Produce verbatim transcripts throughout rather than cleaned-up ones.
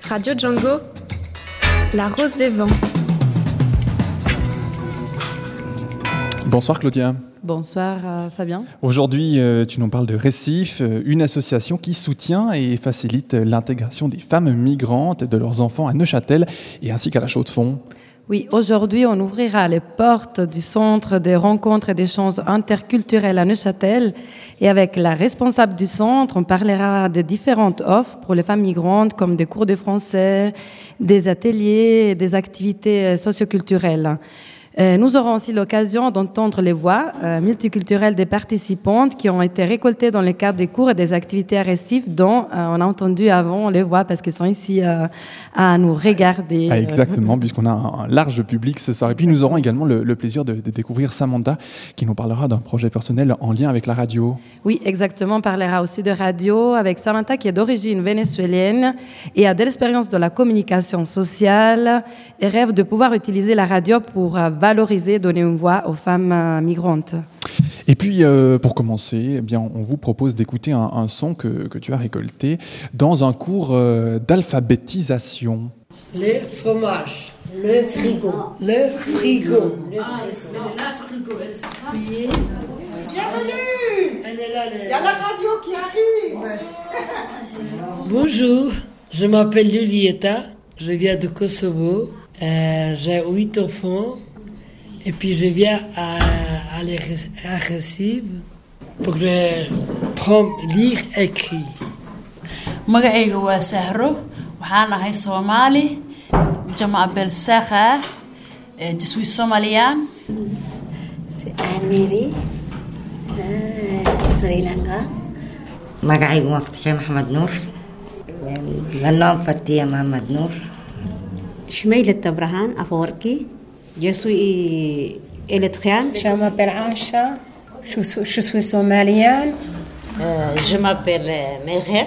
Radio Django, la rose des vents. Bonsoir Claudia. Bonsoir euh, Fabien. Aujourd'hui, euh, tu nous parles de Récif, euh, une association qui soutient et facilite l'intégration des femmes migrantes et de leurs enfants à Neuchâtel et ainsi qu'à la Chaux-de-Fonds. Oui, aujourd'hui, on ouvrira les portes du centre des rencontres et d'échanges interculturels à Neuchâtel. Et avec la responsable du centre, on parlera de différentes offres pour les femmes migrantes, comme des cours de français, des ateliers et des activités socioculturelles. Euh, nous aurons aussi l'occasion d'entendre les voix euh, multiculturelles des participantes qui ont été récoltées dans le cadre des cours et des activités à Récif, dont euh, on a entendu avant les voix parce qu'elles sont ici euh, à nous regarder. Ah, exactement, puisqu'on a un, un large public ce soir. Et puis nous aurons également le, le plaisir de, de découvrir Samantha qui nous parlera d'un projet personnel en lien avec la radio. Oui, exactement. On parlera aussi de radio avec Samantha qui est d'origine vénézuélienne et a de l'expérience de la communication sociale et rêve de pouvoir utiliser la radio pour euh, valoriser, donner une voix aux femmes euh, migrantes. Et puis, euh, pour commencer, eh bien, on vous propose d'écouter un, un son que, que tu as récolté dans un cours euh, d'alphabétisation. Le fromage. Le frigo. Le frigo. Ah, le frigo, c'est ça? Oui. Bienvenue. Elle est là, elle est... Il y a la radio qui arrive. Bonjour, je m'appelle Julieta, je viens de Kosovo, euh, j'ai huit enfants. Et puis je viens à, à, les, à Récif pour que je prenne, lire, écrire. magacayga waa Sahro, waxaan ahay Soomaali, je m'appelle Sarah, je suis somalienne. C'est Amiri, euh, Sri Lanka. magacaygu waa Fatxi Maxamed Nuur, le nom Fatia Mohamed Nour. Chmeilet Abraham Afwerki. Je suis érythréenne. Je m'appelle Aïcha, je suis, je suis somalienne. Euh, je m'appelle Merem.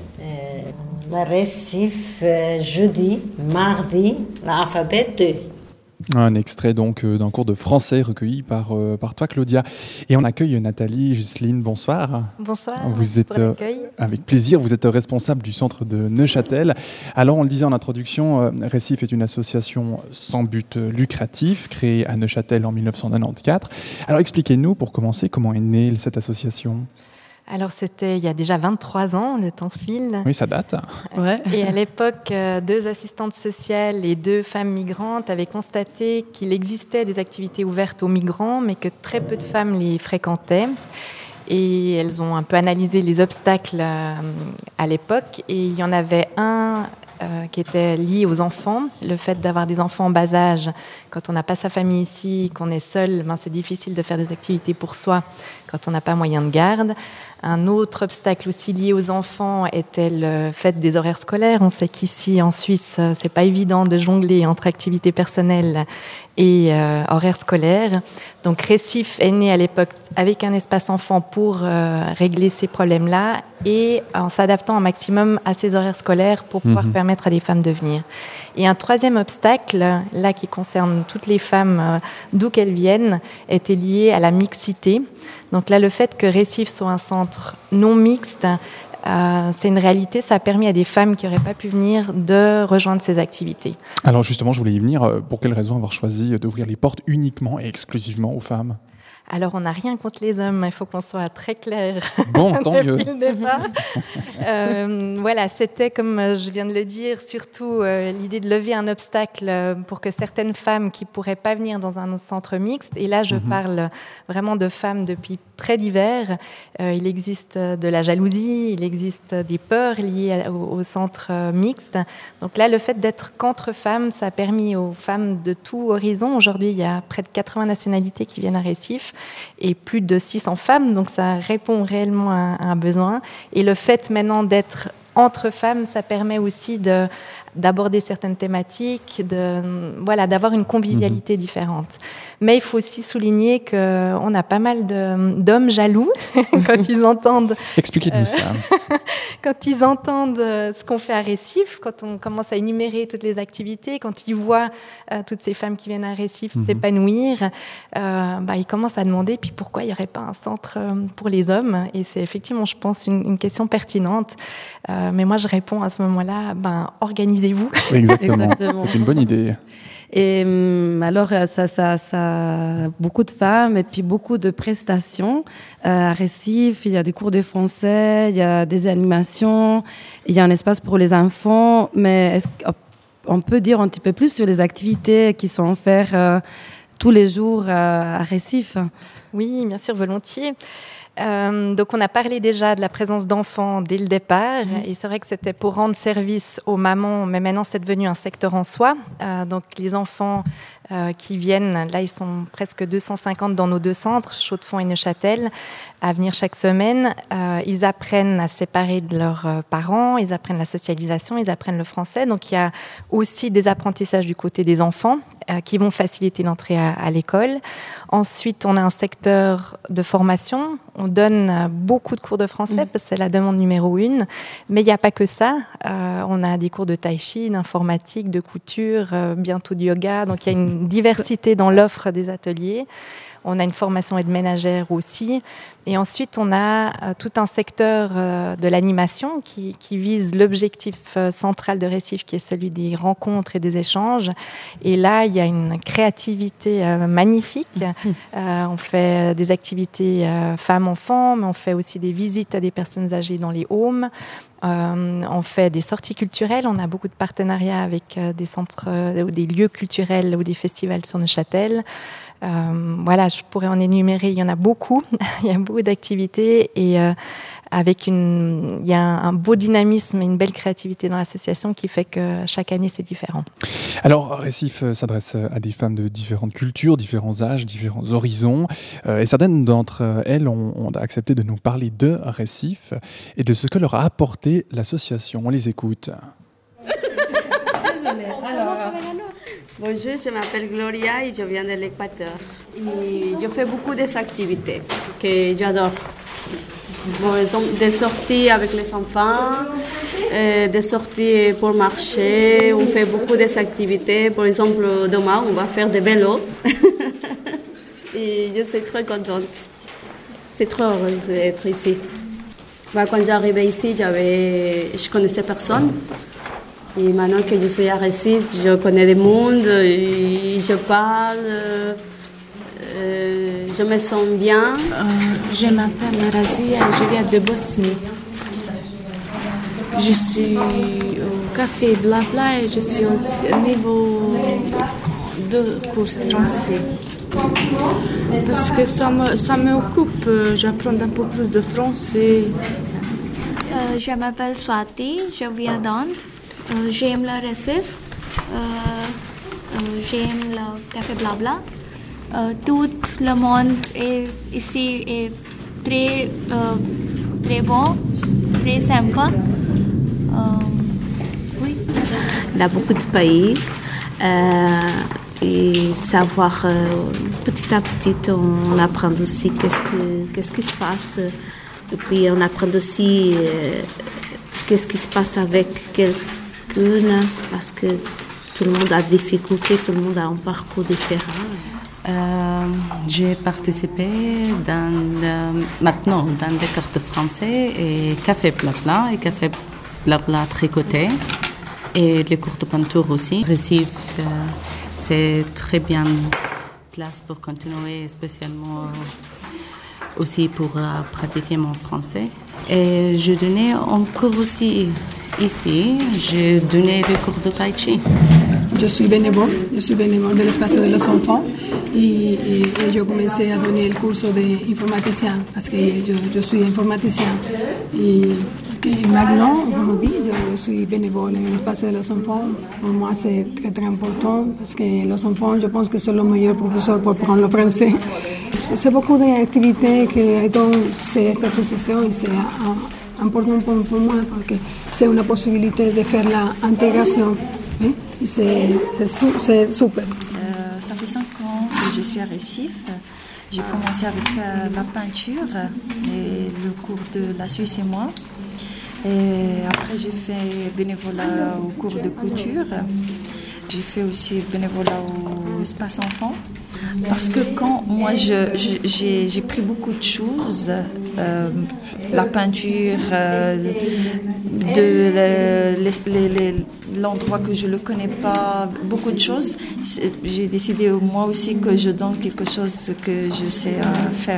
Euh, la Récif, euh, jeudi, mardi, l'alphabet deux. Un extrait donc euh, d'un cours de français recueilli par, euh, par toi Claudia. Et on accueille Nathalie, Jocelyne, bonsoir. Bonsoir, vous êtes, pour l'accueil. Euh, avec plaisir, vous êtes responsable du centre de Neuchâtel. Alors on le disait en introduction, euh, Récif est une association sans but lucratif créée à Neuchâtel en dix-neuf cent quatre-vingt-quatorze. Alors expliquez-nous pour commencer comment est née cette association. Alors, c'était il y a déjà vingt-trois ans, le temps file. Oui, ça date. Ouais. Et à l'époque, euh, deux assistantes sociales et deux femmes migrantes avaient constaté qu'il existait des activités ouvertes aux migrants, mais que très peu de femmes les fréquentaient. Et elles ont un peu analysé les obstacles euh, à l'époque. Et il y en avait un euh, qui était lié aux enfants. Le fait d'avoir des enfants en bas âge, quand on n'a pas sa famille ici, qu'on est seul, ben, c'est difficile de faire des activités pour soi quand on n'a pas moyen de garde. Un autre obstacle aussi lié aux enfants était le fait des horaires scolaires. On sait qu'ici, en Suisse, c'est pas évident de jongler entre activités personnelles et euh, horaires scolaires. Donc, Récif est né à l'époque avec un espace enfant pour euh, régler ces problèmes-là et en s'adaptant un maximum à ces horaires scolaires pour pouvoir mmh. permettre à des femmes de venir. Et un troisième obstacle, là, qui concerne toutes les femmes, euh, d'où qu'elles viennent, était lié à la mixité. Donc là, le fait que Récif soit un centre non mixte, euh, c'est une réalité. Ça a permis à des femmes qui n'auraient pas pu venir de rejoindre ces activités. Alors justement, je voulais y venir. Pour quelle raison avoir choisi d'ouvrir les portes uniquement et exclusivement aux femmes ? Alors, on n'a rien contre les hommes, il faut qu'on soit très clair. Bon, tant mieux. Depuis le départ. euh, voilà, c'était, comme je viens de le dire, surtout euh, l'idée de lever un obstacle pour que certaines femmes qui ne pourraient pas venir dans un centre mixte, et là, je mm-hmm. parle vraiment de femmes depuis très divers. Euh, il existe de la jalousie, il existe des peurs liées au, au centre mixte. Donc là, le fait d'être qu'entre femmes, ça a permis aux femmes de tout horizon. Aujourd'hui, il y a près de quatre-vingts nationalités qui viennent à Récif et plus de six cents femmes, donc ça répond réellement à, à un besoin. Et le fait maintenant d'être entre femmes, ça permet aussi de, d'aborder certaines thématiques, de, voilà, d'avoir une convivialité mmh. différente. Mais il faut aussi souligner qu'on a pas mal de, d'hommes jaloux quand ils entendent... Expliquez-nous euh, ça. Quand ils entendent ce qu'on fait à Récif, quand on commence à énumérer toutes les activités, quand ils voient euh, toutes ces femmes qui viennent à Récif mmh. s'épanouir, euh, bah, ils commencent à demander puis pourquoi il n'y aurait pas un centre pour les hommes. Et c'est effectivement, je pense, une, une question pertinente. Euh, Euh, mais moi, je réponds à ce moment-là, ben, organisez-vous. Exactement. Exactement. C'est une bonne idée. Et alors, ça, ça, ça, beaucoup de femmes et puis beaucoup de prestations. Euh, à Recife, il y a des cours de français, il y a des animations, il y a un espace pour les enfants. Mais est-ce qu'on peut dire un petit peu plus sur les activités qui sont offertes euh, tous les jours à, à Recife? Oui, bien sûr, volontiers. Euh, donc on a parlé déjà de la présence d'enfants dès le départ, mmh. et c'est vrai que c'était pour rendre service aux mamans, mais maintenant c'est devenu un secteur en soi. Euh, donc les enfants euh, qui viennent, là ils sont presque deux cent cinquante dans nos deux centres, Chaux-de-Fonds et Neuchâtel, à venir chaque semaine. Euh, ils apprennent à se séparer de leurs euh, parents, ils apprennent la socialisation, ils apprennent le français. Donc il y a aussi des apprentissages du côté des enfants euh, qui vont faciliter l'entrée à, à l'école. Ensuite, on a un secteur de formation. On donne beaucoup de cours de français mmh. parce que c'est la demande numéro une. Mais il n'y a pas que ça. Euh, on a des cours de tai chi, d'informatique, de couture, euh, bientôt de yoga. Donc il y a une diversité dans l'offre des ateliers. On a une formation aide ménagère aussi. Et ensuite, on a euh, tout un secteur euh, de l'animation qui, qui vise l'objectif euh, central de Recife, qui est celui des rencontres et des échanges. Et là, il y a une créativité euh, magnifique. Euh, on fait des activités euh, femmes-enfants, mais on fait aussi des visites à des personnes âgées dans les homes. Euh, on fait des sorties culturelles. On a beaucoup de partenariats avec euh, des centres euh, ou des lieux culturels ou des festivals sur Neuchâtel. Euh, voilà, je pourrais en énumérer, il y en a beaucoup, il y a beaucoup d'activités et euh, avec une, il y a un, un beau dynamisme et une belle créativité dans l'association qui fait que chaque année c'est différent. Alors Recife s'adresse à des femmes de différentes cultures, différents âges, différents horizons euh, et certaines d'entre elles ont, ont accepté de nous parler de Recife et de ce que leur a apporté l'association. On les écoute. Alors, bonjour, je m'appelle Gloria et je viens de l'Équateur. Et je fais beaucoup d'activités que j'adore. Par exemple, des sorties avec les enfants, euh, des sorties pour marcher. On fait beaucoup d'activités. Par exemple, demain, on va faire des vélos. Et je suis très contente. C'est trop heureuse d'être ici. Bah, quand j'arrivais ici, j'avais... je ne connaissais personne. Et maintenant que je suis à Recife, je connais du monde, et je parle, euh, je me sens bien. Euh, je m'appelle Razia et je viens de Bosnie. Je suis au café Blabla et je suis au niveau de cours français. Parce que ça me, ça m'occupe, j'apprends un peu plus de français. Euh, je m'appelle Swati, je viens d'Inde. Euh, j'aime le Recife, euh, euh, j'aime le café Blabla. Euh, tout le monde est ici est très, euh, très bon, très sympa. Euh, oui. Il y a beaucoup de pays euh, et savoir euh, petit à petit on apprend aussi qu'est-ce, que, qu'est-ce qui se passe et puis on apprend aussi euh, qu'est-ce qui se passe avec quelqu'un. Parce que tout le monde a des difficultés, tout le monde a un parcours différent. Euh, j'ai participé dans le, maintenant dans des cours de français et café Blabla et café Blabla tricoté et les cours de peinture aussi. Recife, euh, c'est très bien place pour continuer, spécialement aussi pour euh, pratiquer mon français. Et je donnais un cours aussi ici, je donnais des cours de tai chi. Je suis bénévole, je suis bénévole de l'espace de los enfants et, et, et je commencé à donner le cours d'informaticien parce que je, je suis informaticien. Et, et maintenant, comme on dit, je, je suis bénévole en l'espace de los enfants. Pour moi, c'est très très important parce que les enfants, je pense que sont le meilleur professeur pour apprendre le français. C'est beaucoup d'activités que dans cette association et c'est un, important pour, pour moi parce que c'est une possibilité de faire l'intégration. Hein? C'est, c'est, c'est super. Euh, ça fait cinq ans que je suis à Recife. J'ai commencé avec euh, la peinture et le cours de la Suisse et moi. Et après, j'ai fait bénévolat au cours de couture. J'ai fait aussi bénévolat au espace enfant. Parce que quand moi je, je- j'ai, j'ai pris beaucoup de choses, euh, la peinture, euh, de le- les- les- les- l'endroit que je ne le connais pas, beaucoup de choses, c'est- j'ai décidé moi aussi que je donne quelque chose que je sais euh, faire.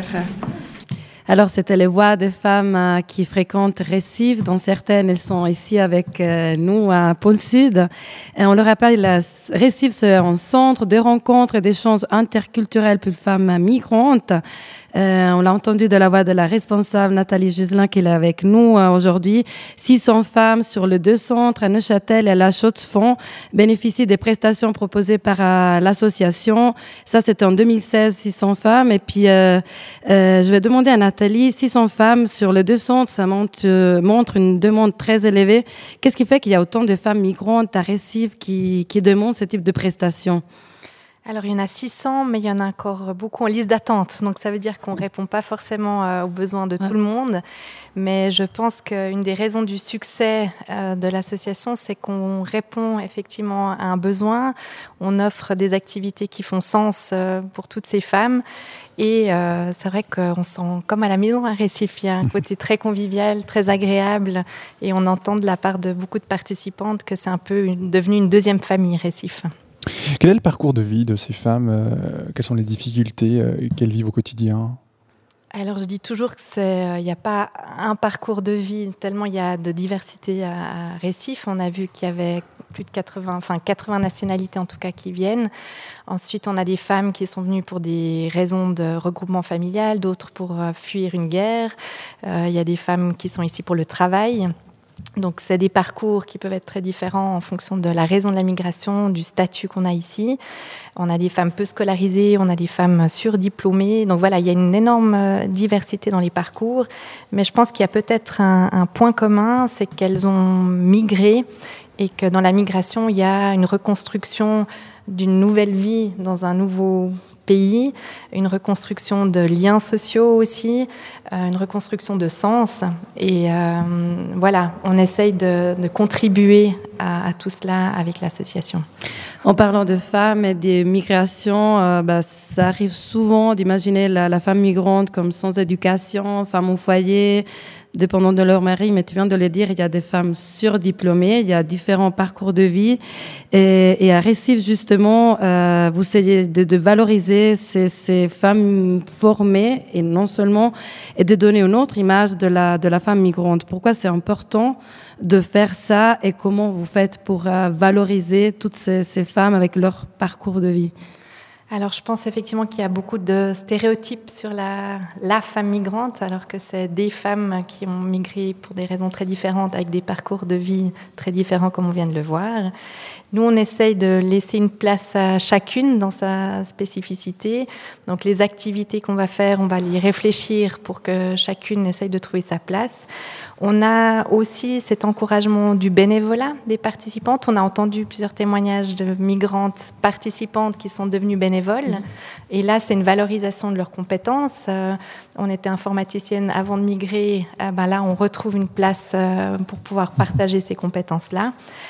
Alors, c'était les voix des femmes euh, qui fréquentent Recife, dont certaines, elles sont ici avec euh, nous à Pôle Sud. Et on le rappelle, la, Recife, c'est un centre de rencontres et d'échanges interculturels pour femmes migrantes. Euh, on l'a entendu de la voix de la responsable Nathalie Juselin qui est avec nous euh, aujourd'hui. six cents femmes sur les deux centres à Neuchâtel et à La Chaux-de-Fonds bénéficient des prestations proposées par euh, l'association. Ça, c'était en deux mille seize, six cents femmes. Et puis, euh, euh, je vais demander à Nathalie, six cents femmes sur les deux centres, ça montre, euh, montre une demande très élevée. Qu'est-ce qui fait qu'il y a autant de femmes migrantes à Recife qui, qui demandent ce type de prestations? Alors, il y en a six cents, mais il y en a encore beaucoup en liste d'attente. Donc, ça veut dire qu'on ne répond pas forcément euh, aux besoins de tout le monde. Mais je pense qu'une des raisons du succès euh, de l'association, c'est qu'on répond effectivement à un besoin. On offre des activités qui font sens euh, pour toutes ces femmes. Et euh, c'est vrai qu'on se sent comme à la maison à Recife. Il y a un côté très convivial, très agréable. Et on entend de la part de beaucoup de participantes que c'est un peu une, devenu une deuxième famille, Recife. Quel est le parcours de vie de ces femmes euh, Quelles sont les difficultés euh, qu'elles vivent au quotidien? Alors, je dis toujours qu'il n'y a pas un parcours de vie, tellement il y a de diversité à, à Recife. On a vu qu'il y avait plus de quatre-vingts, enfin quatre-vingts nationalités en tout cas qui viennent. Ensuite, on a des femmes qui sont venues pour des raisons de regroupement familial, d'autres pour euh, fuir une guerre. Euh, il y a des femmes qui sont ici pour le travail. Donc, c'est des parcours qui peuvent être très différents en fonction de la raison de la migration, du statut qu'on a ici. On a des femmes peu scolarisées, on a des femmes surdiplômées. Donc voilà, il y a une énorme diversité dans les parcours. Mais je pense qu'il y a peut-être un, un point commun, c'est qu'elles ont migré et que dans la migration, il y a une reconstruction d'une nouvelle vie dans un nouveau pays, une reconstruction de liens sociaux aussi, euh, une reconstruction de sens. Et euh, voilà, on essaye de, de contribuer à, à tout cela avec l'association. En parlant de femmes et des migrations, euh, bah, ça arrive souvent d'imaginer la, la femme migrante comme sans éducation, femme au foyer, dépendant de leur mari, mais tu viens de le dire, il y a des femmes surdiplômées, il y a différents parcours de vie. Et, et à Recife, justement, euh, vous essayez de, de valoriser ces, ces femmes formées, et non seulement, et de donner une autre image de la, de la femme migrante. Pourquoi c'est important de faire ça et comment vous faites pour euh, valoriser toutes ces, ces femmes avec leur parcours de vie? Alors, je pense effectivement qu'il y a beaucoup de stéréotypes sur la, la femme migrante, alors que c'est des femmes qui ont migré pour des raisons très différentes, avec des parcours de vie très différents, comme on vient de le voir. Nous, on essaye de laisser une place à chacune dans sa spécificité. Donc, les activités qu'on va faire, on va les réfléchir pour que chacune essaye de trouver sa place. On a aussi cet encouragement du bénévolat des participantes. On a entendu plusieurs témoignages de migrantes participantes qui sont devenues bénévoles. Et là, c'est une valorisation de leurs compétences. Euh, on était informaticienne avant de migrer. Euh, ben là, on retrouve une place euh, pour pouvoir partager ces compétences-là.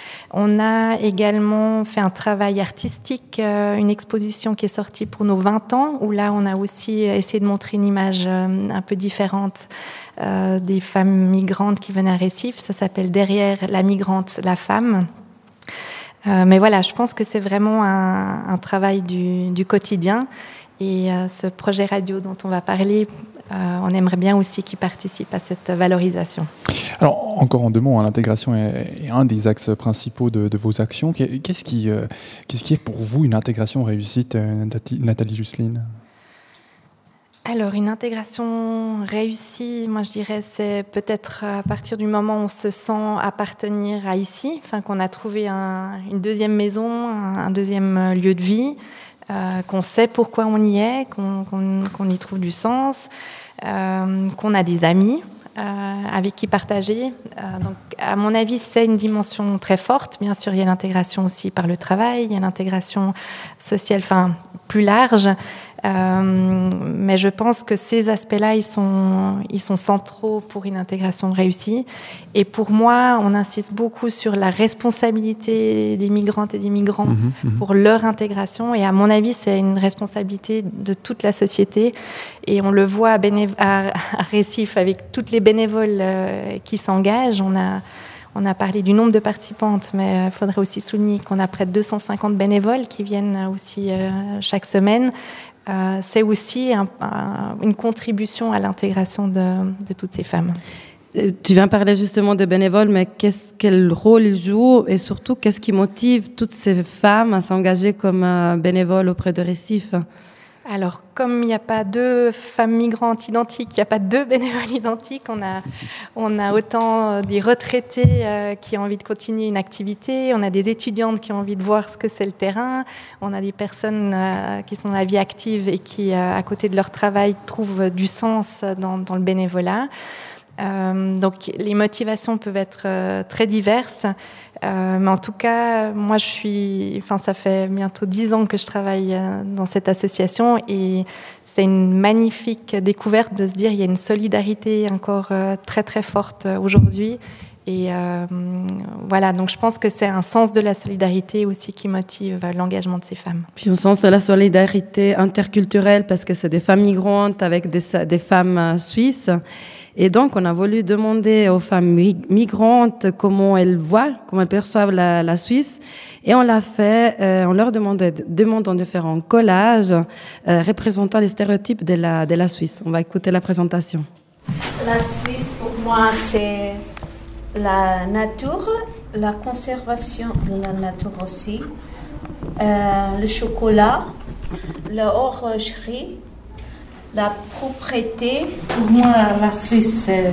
On a également fait un travail artistique, euh, une exposition qui est sortie pour nos vingt ans, où là, on a aussi essayé de montrer une image euh, un peu différente euh, des femmes migrantes qui venaient à Recife. Ça s'appelle « Derrière la migrante, la femme ». Euh, mais voilà, je pense que c'est vraiment un, un travail du, du quotidien. Et euh, ce projet radio dont on va parler, euh, on aimerait bien aussi qu'il participe à cette valorisation. Alors, encore en deux mots, hein, l'intégration est, est un des axes principaux de, de vos actions. Qu'est-ce qui, euh, qu'est-ce qui est pour vous une intégration réussite, euh, Nathalie Juselin ? Alors, une intégration réussie, moi je dirais, c'est peut-être à partir du moment où on se sent appartenir à ici, enfin, qu'on a trouvé un, une deuxième maison, un, un deuxième lieu de vie, euh, qu'on sait pourquoi on y est, qu'on, qu'on, qu'on y trouve du sens, euh, qu'on a des amis euh, avec qui partager. Euh, donc, à mon avis, c'est une dimension très forte. Bien sûr, il y a l'intégration aussi par le travail, il y a l'intégration sociale, enfin, plus large. Euh, mais je pense que ces aspects-là, ils sont, ils sont centraux pour une intégration réussie. Et pour moi, on insiste beaucoup sur la responsabilité des migrantes et des migrants mmh, mmh. pour leur intégration. Et à mon avis, c'est une responsabilité de toute la société. Et on le voit à, Béné- à, à Recife avec toutes les bénévoles euh, qui s'engagent. On a... On a parlé du nombre de participantes, mais il faudrait aussi souligner qu'on a près de deux cent cinquante bénévoles qui viennent aussi euh, chaque semaine. Euh, c'est aussi un, un, une contribution à l'intégration de, de toutes ces femmes. Tu viens parler justement de bénévoles, mais qu'est-ce, quel rôle ils jouent et surtout, qu'est-ce qui motive toutes ces femmes à s'engager comme euh, bénévoles auprès de Recife ? Alors, comme il n'y a pas deux femmes migrantes identiques, il n'y a pas deux bénévoles identiques, on a, on a autant des retraités euh, qui ont envie de continuer une activité, on a des étudiantes qui ont envie de voir ce que c'est le terrain, on a des personnes euh, qui sont dans la vie active et qui, euh, à côté de leur travail, trouvent du sens dans, dans le bénévolat. Euh, donc les motivations peuvent être euh, très diverses, euh, mais en tout cas, moi je suis, enfin ça fait bientôt dix ans que je travaille euh, dans cette association et c'est une magnifique découverte de se dire il y a une solidarité encore euh, très très forte euh, aujourd'hui. Et euh, voilà, donc je pense que c'est un sens de la solidarité aussi qui motive l'engagement de ces femmes. Puis un sens de la solidarité interculturelle parce que c'est des femmes migrantes avec des, des femmes suisses. Et donc, on a voulu demander aux femmes migrantes comment elles voient, comment elles perçoivent la, la Suisse. Et on l'a fait, euh, on leur demandait, demandant de faire un collage euh, représentant les stéréotypes de la, de la Suisse. On va écouter la présentation. La Suisse, pour moi, c'est la nature, la conservation de la nature aussi, euh, le chocolat, l'orangerie, la propriété. Pour moi, la Suisse, c'est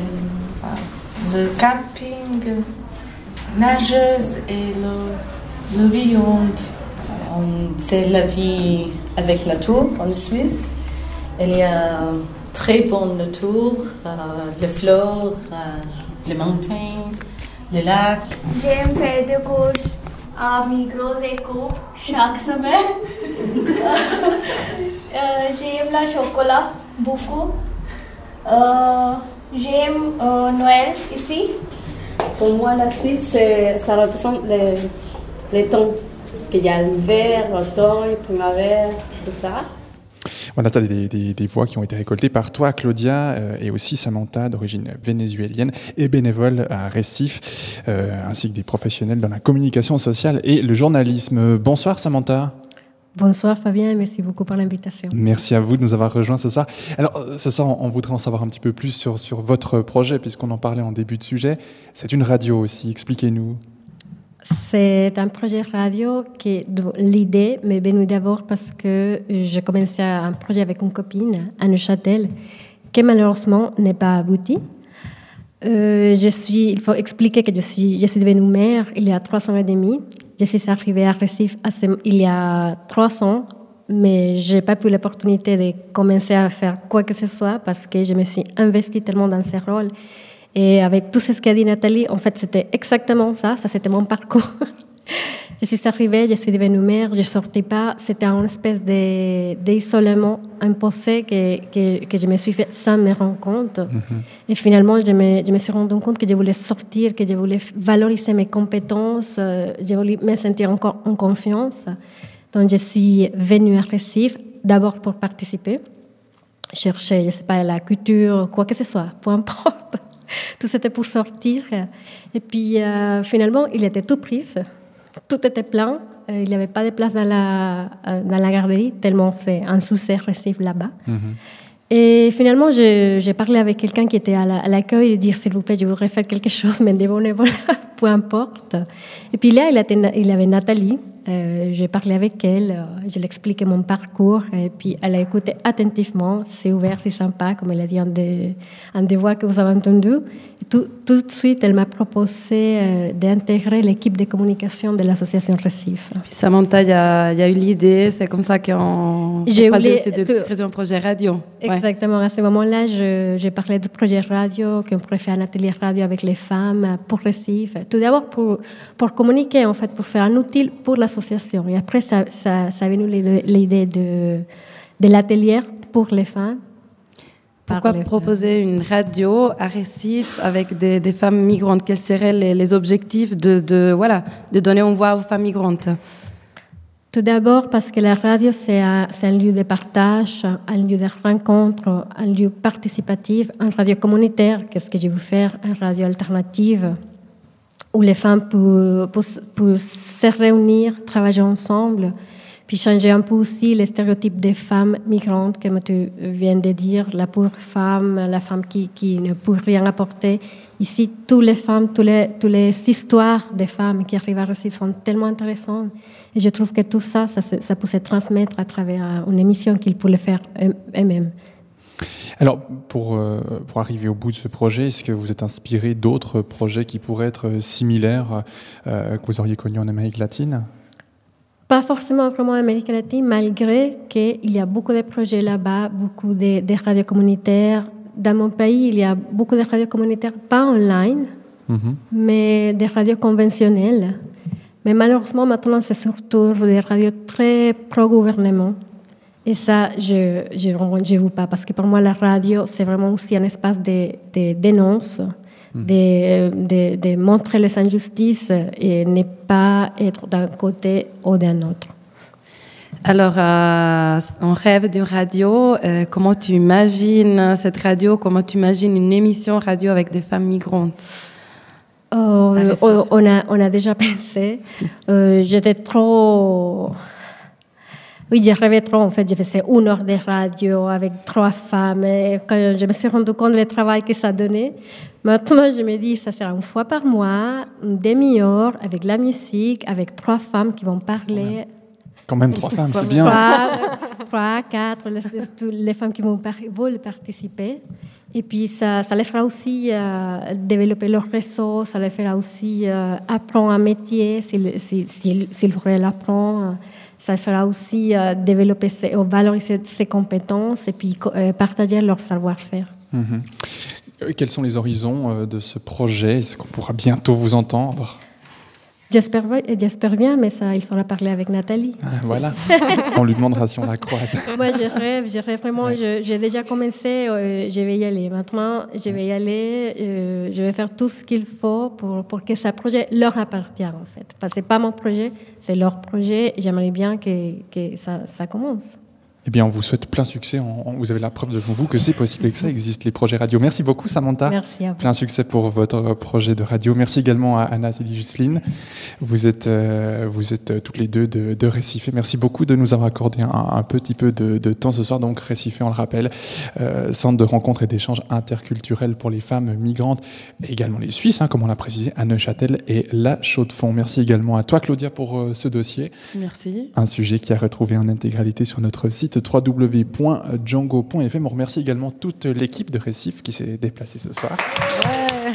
le camping, nageuse et le, le viande. C'est la vie avec la nature en Suisse. Il y a très bonne nature, euh, les fleurs, euh, les montagnes, les lacs. J'aime faire des courses à Migros et Coop chaque semaine. Euh, j'aime le chocolat beaucoup. Euh, j'aime euh, Noël ici. Pour moi, la Suisse, ça représente les, les temps. Parce qu'il y a l'hiver, l'automne, primavera, tout ça. Voilà, ça des, des, des voix qui ont été récoltées par toi, Claudia, euh, et aussi Samantha, d'origine vénézuélienne et bénévole à Recife, euh, ainsi que des professionnels dans la communication sociale et le journalisme. Bonsoir Samantha. Bonsoir Fabien, merci beaucoup pour l'invitation. Merci à vous de nous avoir rejoints ce soir. Alors ce soir, on voudrait en savoir un petit peu plus sur, sur votre projet, puisqu'on en parlait en début de sujet. C'est une radio aussi, expliquez-nous. C'est un projet radio qui, l'idée m'est venue d'abord parce que j'ai commencé un projet avec une copine à Neuchâtel, qui malheureusement n'est pas abouti. Euh, je suis, il faut expliquer que je suis, je suis devenue mère il y a trois ans et demi. Je suis arrivée à Recife il y a trois ans, mais je n'ai pas eu l'opportunité de commencer à faire quoi que ce soit parce que je me suis investie tellement dans ce rôle. Et avec tout ce qu'a dit Nathalie, en fait, c'était exactement ça. Ça, c'était mon parcours. Je suis arrivée, je suis devenue mère, je ne sortais pas. C'était une espèce de, d'isolement imposé que, que, que je me suis fait sans me rendre compte. Mm-hmm. Et finalement, je me, je me suis rendu compte que je voulais sortir, que je voulais valoriser mes compétences, euh, je voulais me sentir encore en confiance. Donc, je suis venue à Recife, d'abord pour participer, chercher, je ne sais pas, la culture, quoi que ce soit, peu importe. Tout c'était pour sortir. Et puis, euh, finalement, il était tout pris. Tout était plein. Il n'y avait pas de place dans la, dans la garderie, tellement c'est un succès Recife là-bas. Mm-hmm. Et finalement, je, j'ai parlé avec quelqu'un qui était à, la, à l'accueil et dit, s'il vous plaît, je voudrais faire quelque chose, mais de bénévolat, peu importe. Et puis là, il, était, il avait Nathalie. Euh, j'ai parlé avec elle, je lui ai expliqué mon parcours et puis elle a écouté attentivement, c'est ouvert, c'est sympa, comme elle a dit en des, en des voix que vous avez entendues. Tout, tout de suite, elle m'a proposé euh, d'intégrer l'équipe de communication de l'association Recife. Puis Samantha, il y a, y a eu l'idée, c'est comme ça qu'on j'ai a choisi de créer un projet radio. Exactement, ouais. À ce moment-là, je, j'ai parlé de projet radio, qu'on pourrait faire un atelier radio avec les femmes pour Recife. Tout d'abord pour, pour communiquer, en fait, pour faire un outil pour la association. Et après, ça, ça, ça est venu l'idée de, de l'atelier pour les femmes. Pourquoi proposer une radio à Recife avec des, des femmes migrantes? Quels seraient les, les objectifs de, de, voilà, de donner une voix aux femmes migrantes? Tout d'abord parce que la radio, c'est un, c'est un lieu de partage, un lieu de rencontre, un lieu participatif, une radio communautaire. Qu'est-ce que je veux faire? Une radio alternative où les femmes peuvent, peuvent, peuvent se réunir, travailler ensemble, puis changer un peu aussi les stéréotypes des femmes migrantes, comme tu viens de dire, la pauvre femme, la femme qui, qui ne peut rien apporter. Ici, toutes les femmes, toutes les, toutes les histoires des femmes qui arrivent à Recife sont tellement intéressantes. Et je trouve que tout ça, ça, ça peut se transmettre à travers une émission qu'ils pourraient faire eux-mêmes. Alors, pour, euh, pour arriver au bout de ce projet, est-ce que vous êtes inspiré d'autres projets qui pourraient être similaires, euh, que vous auriez connus en Amérique latine? Pas forcément vraiment en Amérique latine, malgré qu'il y a beaucoup de projets là-bas, beaucoup de, de radios communautaires. Dans mon pays, il y a beaucoup de radios communautaires, pas online, mm-hmm. mais des radios conventionnelles. Mais malheureusement, maintenant, c'est surtout des radios très pro-gouvernement. Et ça, je ne veux pas, parce que pour moi, la radio, c'est vraiment aussi un espace de, de dénonce, mmh. de, de, de montrer les injustices et ne pas être d'un côté ou d'un autre. Alors, euh, on rêve d'une radio. Euh, comment tu imagines cette radio? Comment tu imagines une émission radio avec des femmes migrantes? Oh, on, a, on a déjà pensé. Euh, j'étais trop... Oui, j'ai rêvé trop. En fait, j'ai fait une heure de radio avec trois femmes. Et quand je me suis rendu compte du travail que ça donnait, maintenant, je me dis, ça sera une fois par mois, une demi-heure, avec la musique, avec trois femmes qui vont parler. Ouais. Quand même trois femmes, c'est bien. Trois, trois quatre, les, les femmes qui vont veulent participer. Et puis, ça, ça les fera aussi euh, développer leur réseau, ça les fera aussi euh, apprendre un métier, s'ils si, si, si, voudraient l'apprendre. Ça fera aussi euh, développer, ses, valoriser ses compétences et puis euh, partager leur savoir-faire. Mmh. Quels sont les horizons euh, de ce projet? Est-ce qu'on pourra bientôt vous entendre? J'espère, j'espère bien, mais ça, il faudra parler avec Nathalie. Ah, voilà, on lui demandera si on la croise. Moi, je rêve, je rêve vraiment. Ouais. Je, j'ai déjà commencé, euh, je vais y aller. Maintenant, je vais y aller, euh, je vais faire tout ce qu'il faut pour, pour que ce projet leur appartienne, en fait. Parce que ce n'est pas mon projet, c'est leur projet. J'aimerais bien que, que ça, ça commence. Eh bien, on vous souhaite plein succès. On, on, vous avez la preuve devant vous que c'est possible et que ça existe, les projets radio. Merci beaucoup, Samantha. Merci à vous. Plein succès pour votre projet de radio. Merci également à Anna et Jocelyne. Vous êtes, euh, vous êtes toutes les deux de, de Recife. Merci beaucoup de nous avoir accordé un, un petit peu de, de temps ce soir. Donc, Recife, on le rappelle, euh, centre de rencontres et d'échanges interculturels pour les femmes migrantes et également les Suisses, hein, comme on l'a précisé, à Neuchâtel et La Chaux-de-Fonds. Merci également à toi, Claudia, pour euh, ce dossier. Merci. Un sujet qui a retrouvé en intégralité sur notre site w w w point django point f m. On remercie également toute l'équipe de Recife qui s'est déplacée ce soir. Ouais.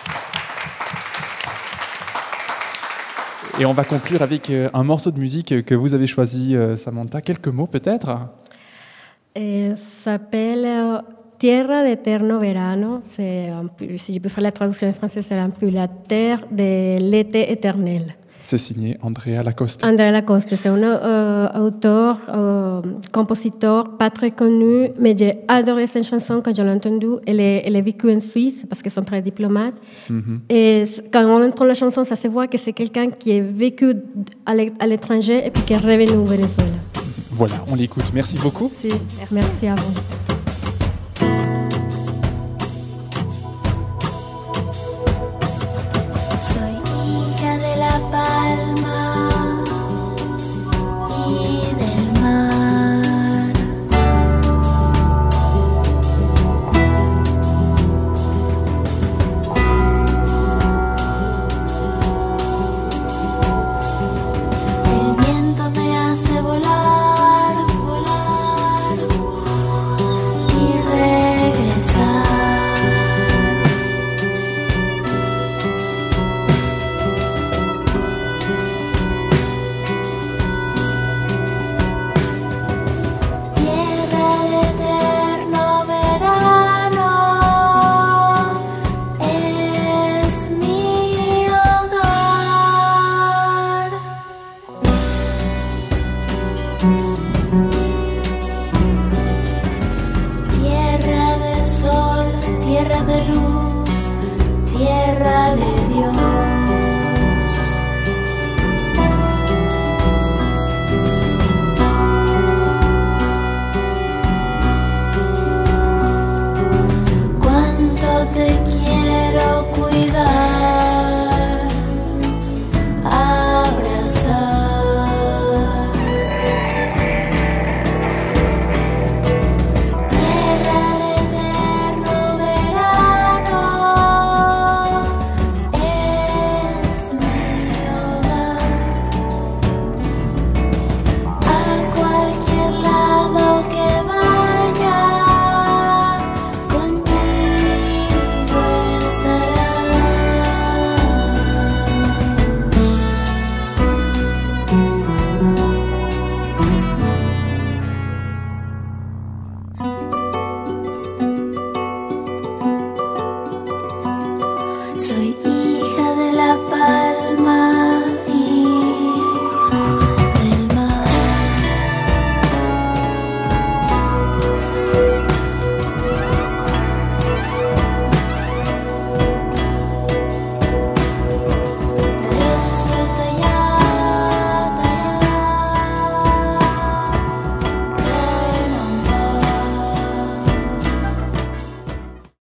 Et on va conclure avec un morceau de musique que vous avez choisi, Samantha. Quelques mots peut-être? Ça s'appelle Tierra de Eterno Verano. C'est un peu, si je peux faire la traduction en français, c'est un peu la terre de l'été éternel. C'est signé Andrea Lacoste. Andrea Lacoste, c'est un euh, auteur, euh, compositeur, pas très connu, mais j'ai adoré cette chanson quand je l'ai entendue. Elle est, elle est vécue en Suisse parce que son père est diplomate. Mm-hmm. Et quand on entend la chanson, ça se voit que c'est quelqu'un qui est vécu à l'étranger et puis qui est revenu au Venezuela. Voilà, on l'écoute. Merci beaucoup. Merci, merci à vous.